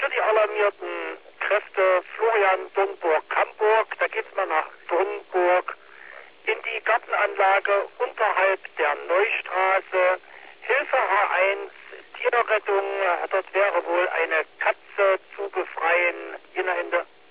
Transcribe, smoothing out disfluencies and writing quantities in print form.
für die alarmierten Kräfte Florian Dornburg-Hamburg. Da geht's mal nach Dornburg in die Gartenanlage unterhalb der Neustraße. Hilfe H1, Tierrettung. Dort wäre wohl eine Katze zu befreien. Jena Ende.